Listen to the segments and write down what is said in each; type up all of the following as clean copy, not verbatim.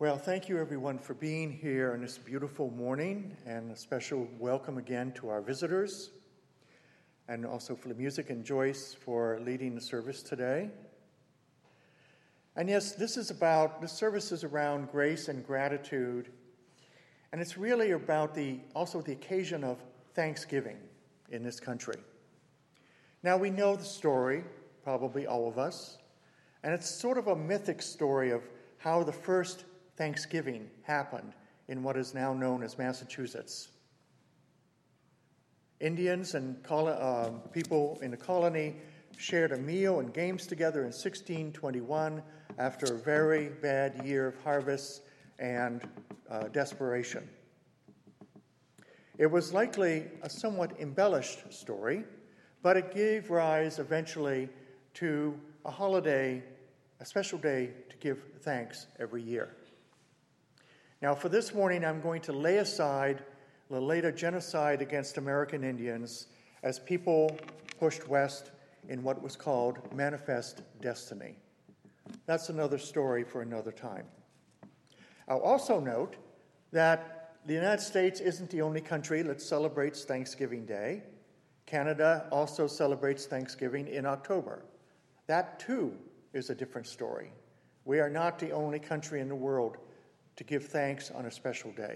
Well, thank you everyone for being here on this beautiful morning, and a special welcome again to our visitors, and also for the music and Joyce for leading the service today. And yes, this service is around grace and gratitude, and it's really about also the occasion of Thanksgiving in this country. Now, we know the story, probably all of us, and it's sort of a mythic story of how the first Thanksgiving happened in what is now known as Massachusetts. Indians and people in the colony shared a meal and games together in 1621 after a very bad year of harvests and desperation. It was likely a somewhat embellished story, but it gave rise eventually to a holiday, a special day to give thanks every year. Now, for this morning, I'm going to lay aside the later genocide against American Indians as people pushed west in what was called Manifest Destiny. That's another story for another time. I'll also note that the United States isn't the only country that celebrates Thanksgiving Day. Canada also celebrates Thanksgiving in October. That, too, is a different story. We are not the only country in the world to give thanks on a special day.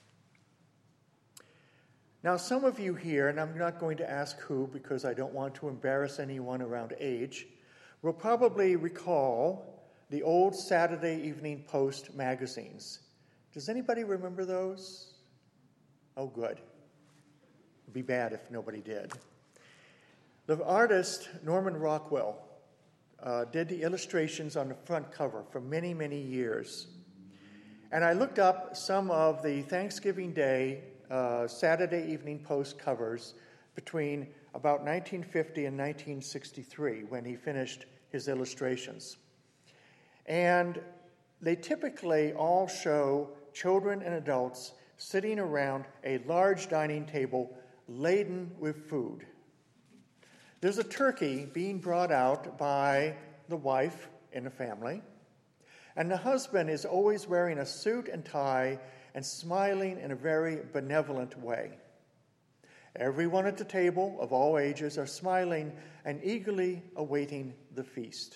Now, some of you here, and I'm not going to ask who because I don't want to embarrass anyone around age, will probably recall the old Saturday Evening Post magazines. Does anybody remember those? Oh, good. It'd be bad if nobody did. The artist, Norman Rockwell, did the illustrations on the front cover for many, many years. And I looked up some of the Thanksgiving Day Saturday Evening Post covers between about 1950 and 1963 when he finished his illustrations. And they typically all show children and adults sitting around a large dining table laden with food. There's a turkey being brought out by the wife in the family, and the husband is always wearing a suit and tie and smiling in a very benevolent way. Everyone at the table of all ages are smiling and eagerly awaiting the feast.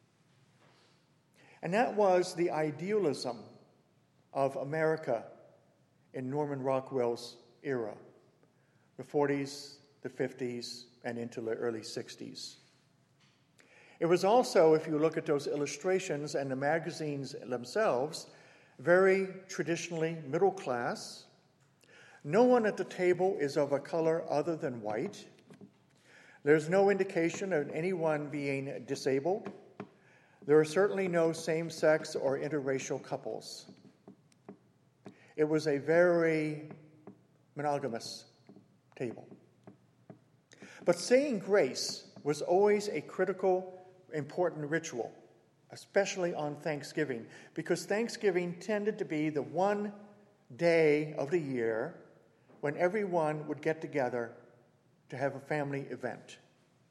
And that was the idealism of America in Norman Rockwell's era, the 40s, the 50s, and into the early 60s. It was also, if you look at those illustrations and the magazines themselves, very traditionally middle class. No one at the table is of a color other than white. There's no indication of anyone being disabled. There are certainly no same-sex or interracial couples. It was a very monogamous table. But saying grace was always a critical, important ritual, especially on Thanksgiving, because Thanksgiving tended to be the one day of the year when everyone would get together to have a family event.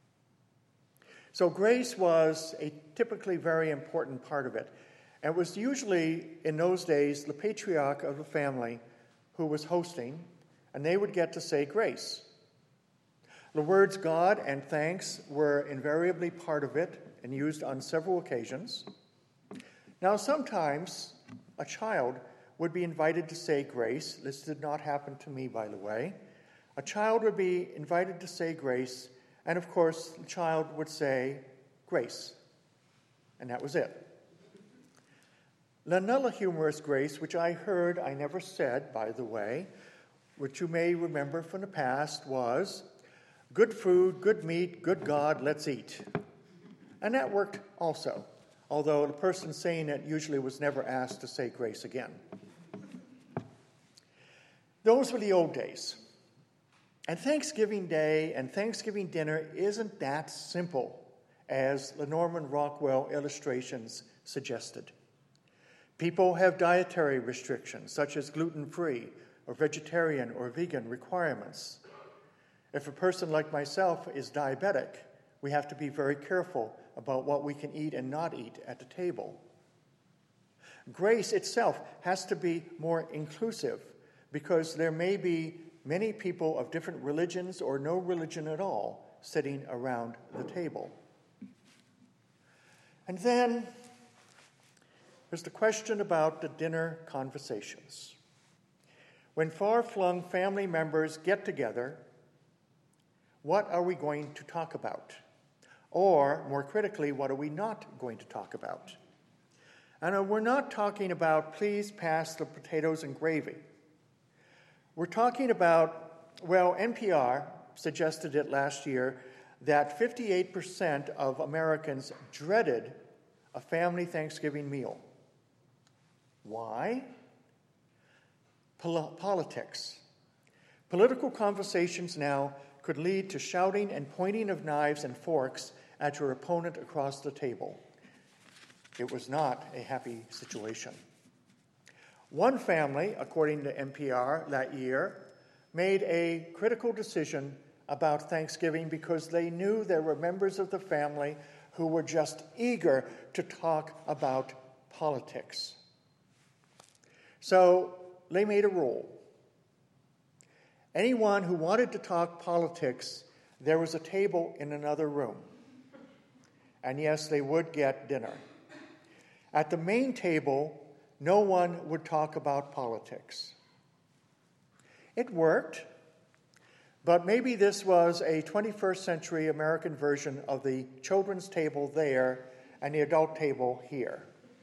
So grace was a typically very important part of it. And it was usually, in those days, the patriarch of the family who was hosting, and they would get to say grace. The words God and thanks were invariably part of it and used on several occasions. Now, sometimes a child would be invited to say grace. This did not happen to me, by the way. A child would be invited to say grace, and of course, the child would say grace. And that was it. Another humorous grace, which I heard, I never said, by the way, which you may remember from the past, was, good food, good meat, good God, let's eat. And that worked also, although the person saying it usually was never asked to say grace again. Those were the old days. And Thanksgiving Day and Thanksgiving dinner isn't that simple as the Norman Rockwell illustrations suggested. People have dietary restrictions, such as gluten-free or vegetarian or vegan requirements. If a person like myself is diabetic, we have to be very careful about what we can eat and not eat at the table. Grace itself has to be more inclusive because there may be many people of different religions or no religion at all sitting around the table. And then there's the question about the dinner conversations. When far-flung family members get together, what are we going to talk about? Or, more critically, what are we not going to talk about? And we're not talking about, please pass the potatoes and gravy. We're talking about, well, NPR suggested it last year, that 58% of Americans dreaded a family Thanksgiving meal. Why? Politics. Political conversations now could lead to shouting and pointing of knives and forks at your opponent across the table. It was not a happy situation. One family, according to NPR that year, made a critical decision about Thanksgiving because they knew there were members of the family who were just eager to talk about politics. So they made a rule. Anyone who wanted to talk politics, there was a table in another room. And yes, they would get dinner. At the main table, no one would talk about politics. It worked, but maybe this was a 21st century American version of the children's table there and the adult table here.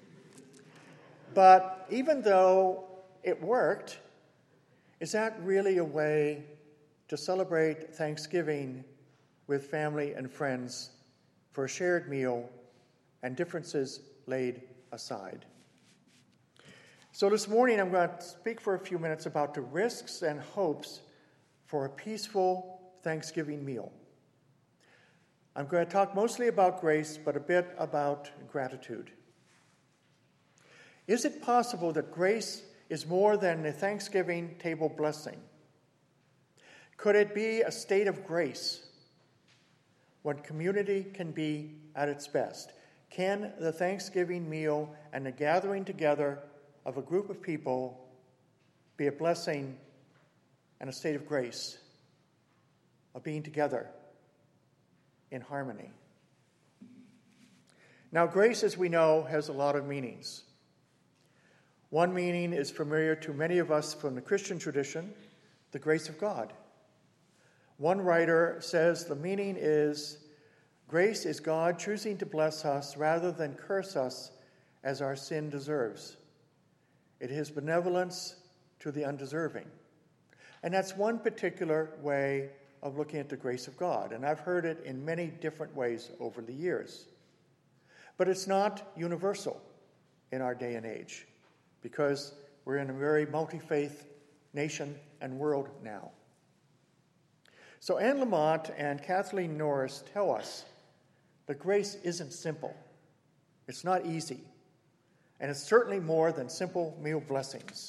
But even though it worked, is that really a way to celebrate Thanksgiving with family and friends for a shared meal and differences laid aside? So this morning I'm going to speak for a few minutes about the risks and hopes for a peaceful Thanksgiving meal. I'm going to talk mostly about grace, but a bit about gratitude. Is it possible that grace is more than a Thanksgiving table blessing? Could it be a state of grace when community can be at its best? Can the Thanksgiving meal and the gathering together of a group of people be a blessing and a state of grace, of being together in harmony? Now, grace, as we know, has a lot of meanings. One meaning is familiar to many of us from the Christian tradition, the grace of God. One writer says the meaning is, grace is God choosing to bless us rather than curse us as our sin deserves. It is benevolence to the undeserving. And that's one particular way of looking at the grace of God. And I've heard it in many different ways over the years. But it's not universal in our day and age, because we're in a very multi-faith nation and world now. So Anne Lamott and Kathleen Norris tell us that grace isn't simple. It's not easy. And it's certainly more than simple meal blessings.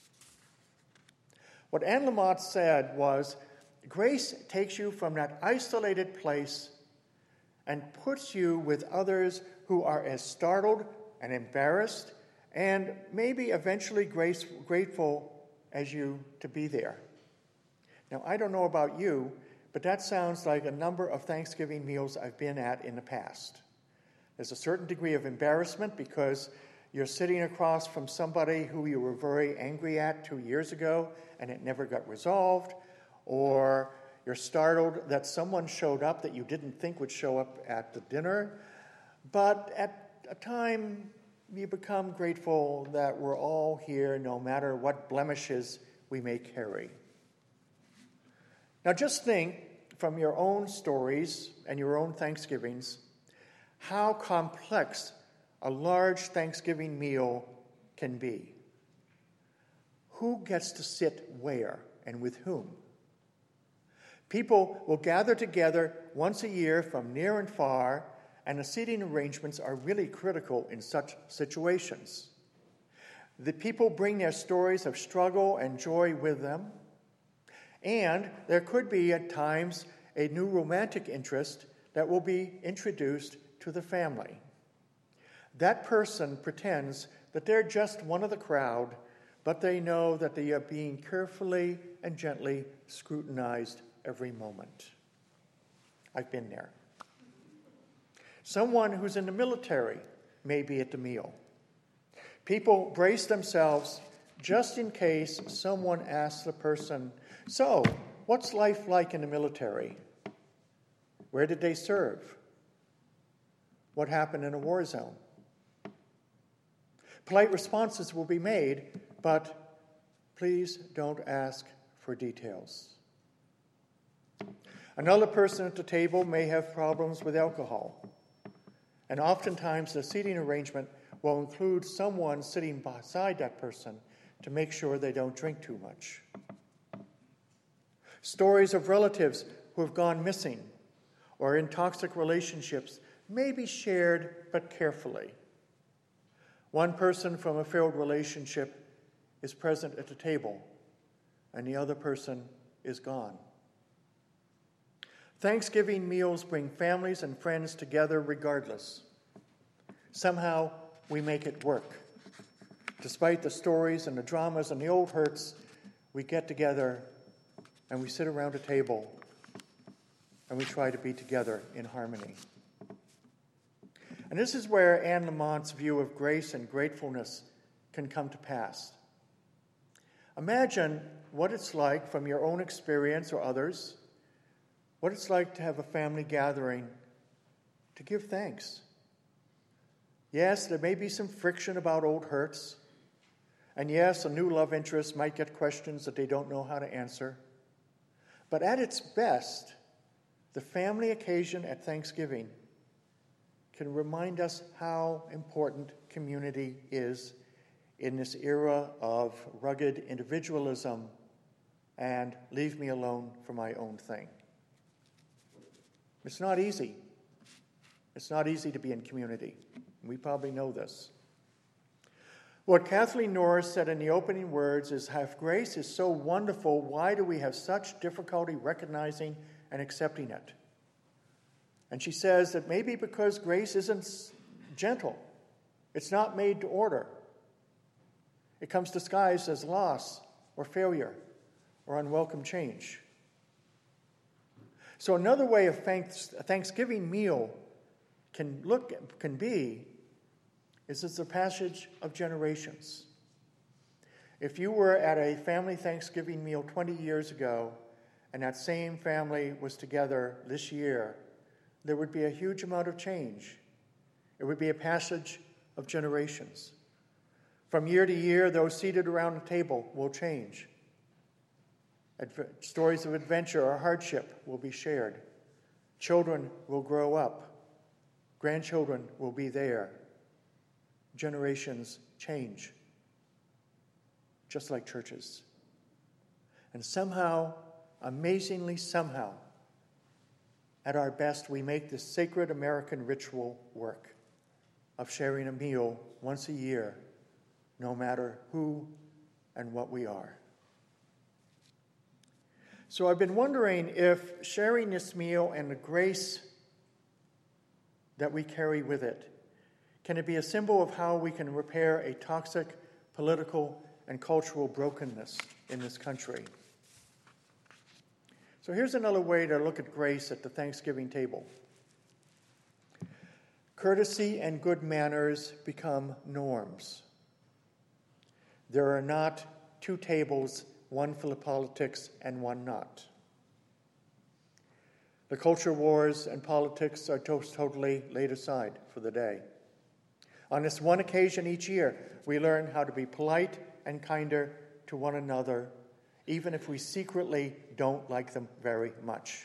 What Anne Lamott said was, grace takes you from that isolated place and puts you with others who are as startled and embarrassed and maybe eventually grateful as you to be there. Now, I don't know about you, but that sounds like a number of Thanksgiving meals I've been at in the past. There's a certain degree of embarrassment because you're sitting across from somebody who you were very angry at 2 years ago and it never got resolved, or you're startled that someone showed up that you didn't think would show up at the dinner. But at a time, you become grateful that we're all here no matter what blemishes we may carry. Now just think from your own stories and your own Thanksgivings how complex a large Thanksgiving meal can be. Who gets to sit where and with whom? People will gather together once a year from near and far, and the seating arrangements are really critical in such situations. The people bring their stories of struggle and joy with them, and there could be at times a new romantic interest that will be introduced to the family. That person pretends that they're just one of the crowd, but they know that they are being carefully and gently scrutinized every moment. I've been there. Someone who's in the military may be at the meal. People brace themselves just in case someone asks the person, "So, what's life like in the military? Where did they serve? What happened in a war zone?" Polite responses will be made, but please don't ask for details. Another person at the table may have problems with alcohol, and oftentimes the seating arrangement will include someone sitting beside that person to make sure they don't drink too much. Stories of relatives who have gone missing or in toxic relationships may be shared, but carefully. One person from a failed relationship is present at the table, and the other person is gone. Thanksgiving meals bring families and friends together regardless. Somehow, we make it work. Despite the stories and the dramas and the old hurts, we get together and we sit around a table and we try to be together in harmony. And this is where Anne Lamont's view of grace and gratefulness can come to pass. Imagine what it's like from your own experience or others, what it's like to have a family gathering to give thanks. Yes, there may be some friction about old hurts. And yes, a new love interest might get questions that they don't know how to answer. But at its best, the family occasion at Thanksgiving can remind us how important community is in this era of rugged individualism and leave me alone for my own thing. It's not easy. It's not easy to be in community. We probably know this. What Kathleen Norris said in the opening words is, "If grace is so wonderful, why do we have such difficulty recognizing and accepting it?" And she says that maybe because grace isn't gentle. It's not made to order. It comes disguised as loss or failure or unwelcome change. So another way a Thanksgiving meal can be is it's a passage of generations. If you were at a family Thanksgiving meal 20 years ago and that same family was together this year, there would be a huge amount of change. It would be a passage of generations. From year to year, those seated around the table will change. Stories of adventure or hardship will be shared. Children will grow up. Grandchildren will be there. Generations change, just like churches. And somehow, amazingly somehow, at our best, we make this sacred American ritual work of sharing a meal once a year, no matter who and what we are. So I've been wondering if sharing this meal and the grace that we carry with it, can it be a symbol of how we can repair a toxic political and cultural brokenness in this country? So here's another way to look at grace at the Thanksgiving table. Courtesy and good manners become norms. There are not two tables, one full of politics and one not. The culture wars and politics are totally laid aside for the day. On this one occasion each year, we learn how to be polite and kinder to one another, even if we secretly don't like them very much.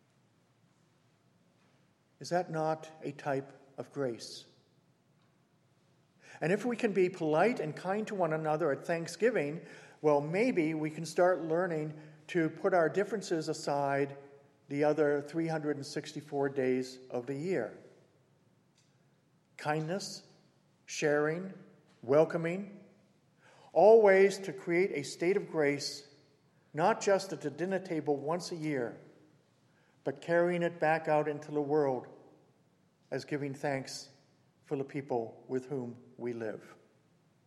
Is that not a type of grace? And if we can be polite and kind to one another at Thanksgiving, well, maybe we can start learning to put our differences aside the other 364 days of the year. Kindness, sharing, welcoming, all ways to create a state of grace, not just at the dinner table once a year, but carrying it back out into the world as giving thanks for the people with whom we live.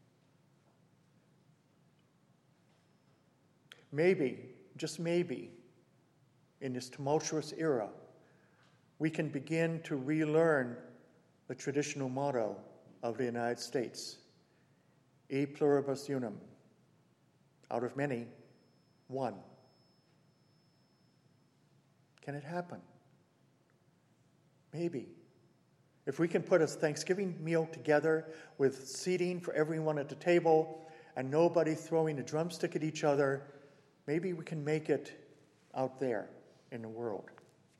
maybe, just maybe, in this tumultuous era, we can begin to relearn the traditional motto of the United States, E pluribus unum, out of many, one. Can it happen? Maybe. If we can put a Thanksgiving meal together with seating for everyone at the table and nobody throwing a drumstick at each other, maybe we can make it out there in the world.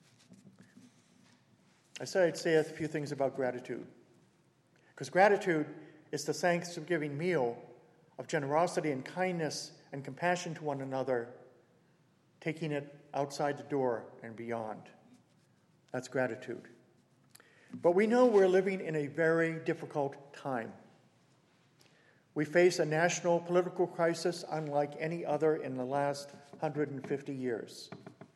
I said I'd say a few things about gratitude. Because gratitude is the Thanksgiving meal of generosity and kindness and compassion to one another, taking it outside the door and beyond. That's gratitude. But we know we're living in a very difficult time. We face a national political crisis unlike any other in the last 150 years.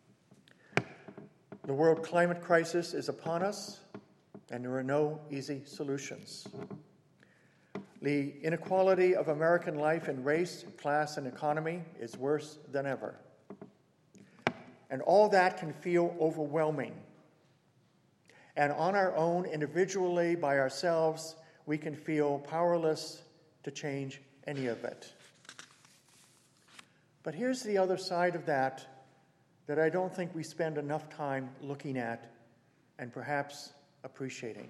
The world climate crisis is upon us, and there are no easy solutions. The inequality of American life in race, class, and economy is worse than ever. And all that can feel overwhelming. And on our own, individually, by ourselves, we can feel powerless to change any of it. But here's the other side of that I don't think we spend enough time looking at and perhaps appreciating.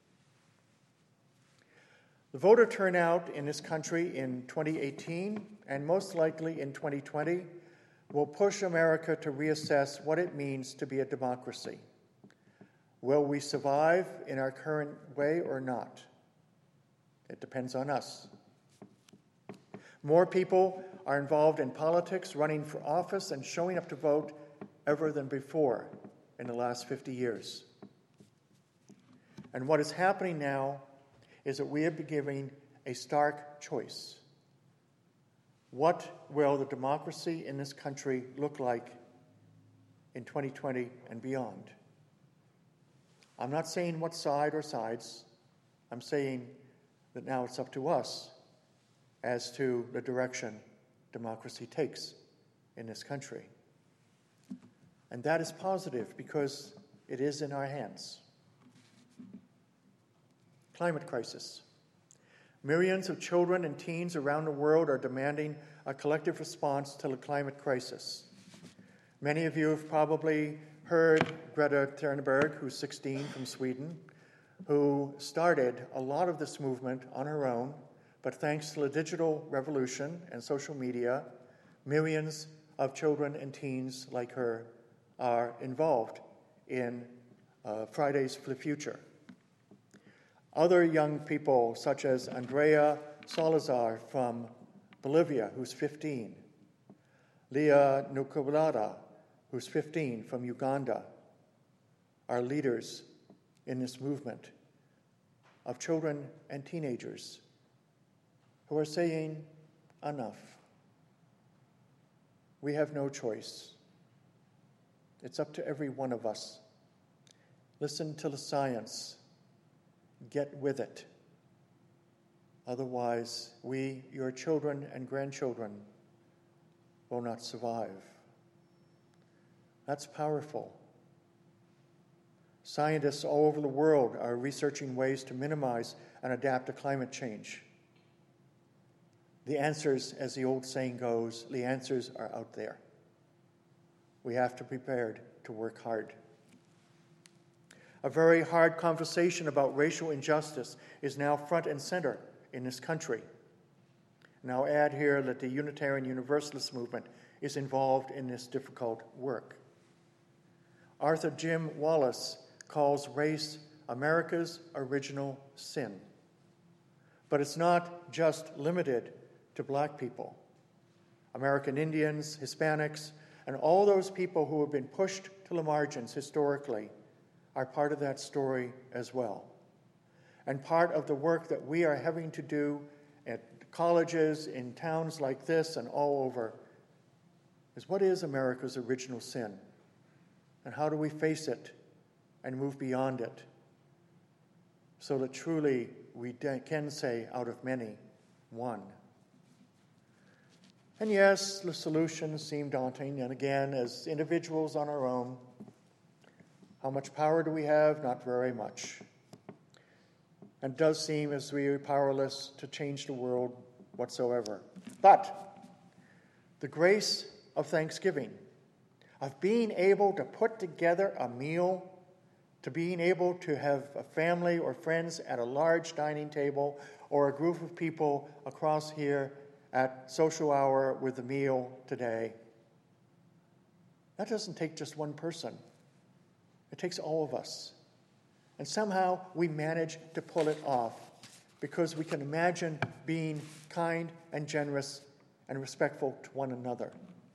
The voter turnout in this country in 2018 and most likely in 2020 will push America to reassess what it means to be a democracy. Will we survive in our current way or not? It depends on us. More people are involved in politics, running for office, and showing up to vote ever than before in the last 50 years. And what is happening now is that we are giving a stark choice. What will the democracy in this country look like in 2020 and beyond? I'm not saying what side or sides. I'm saying that now it's up to us as to the direction democracy takes in this country. And that is positive because it is in our hands. Climate crisis. Millions of children and teens around the world are demanding a collective response to the climate crisis. Many of you have probably heard Greta Thunberg, who's 16 from Sweden, who started a lot of this movement on her own, but thanks to the digital revolution and social media, millions of children and teens like her are involved in Fridays for the Future. Other young people, such as Andrea Salazar from Bolivia, who's 15, Leah Nukublada, who's 15 from Uganda, are leaders in this movement of children and teenagers who are saying, enough. We have no choice. It's up to every one of us. Listen to the science. Get with it. Otherwise, we, your children and grandchildren, will not survive. That's powerful. Scientists all over the world are researching ways to minimize and adapt to climate change. The answers, as the old saying goes, the answers are out there. We have to be prepared to work hard. A very hard conversation about racial injustice is now front and center in this country. And I'll add here that the Unitarian Universalist movement is involved in this difficult work. Arthur Jim Wallace calls race America's original sin. But it's not just limited to black people. American Indians, Hispanics, and all those people who have been pushed to the margins historically are part of that story as well. And part of the work that we are having to do at colleges, in towns like this and all over, is what is America's original sin? And how do we face it and move beyond it so that truly we can say, out of many, one? And yes, the solutions seem daunting. And again, as individuals on our own, how much power do we have? Not very much. And it does seem as we are powerless to change the world whatsoever. But the grace of thanksgiving, of being able to put together a meal, to being able to have a family or friends at a large dining table, or a group of people across here at social hour with a meal today. That doesn't take just one person. It takes all of us. And somehow we manage to pull it off because we can imagine being kind and generous and respectful to one another.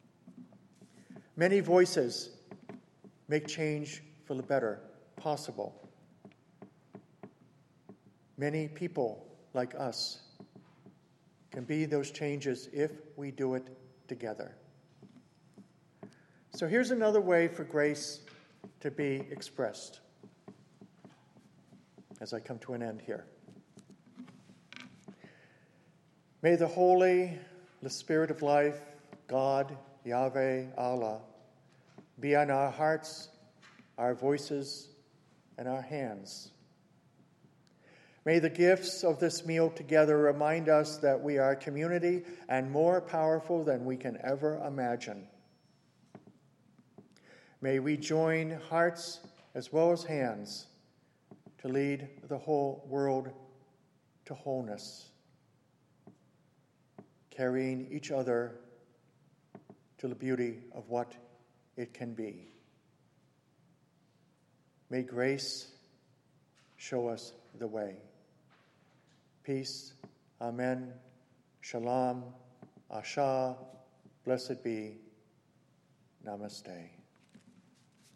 Many voices make change for the better possible. Many people like us can be those changes if we do it together. So here's another way for grace to be expressed as I come to an end here. May the Holy, the Spirit of life, God, Yahweh, Allah, be on our hearts, our voices, and our hands. May the gifts of this meal together remind us that we are a community and more powerful than we can ever imagine. May we join hearts as well as hands to lead the whole world to wholeness, carrying each other to the beauty of what it can be. May grace show us the way. Peace, Amen, Shalom, Asha, blessed be, Namaste.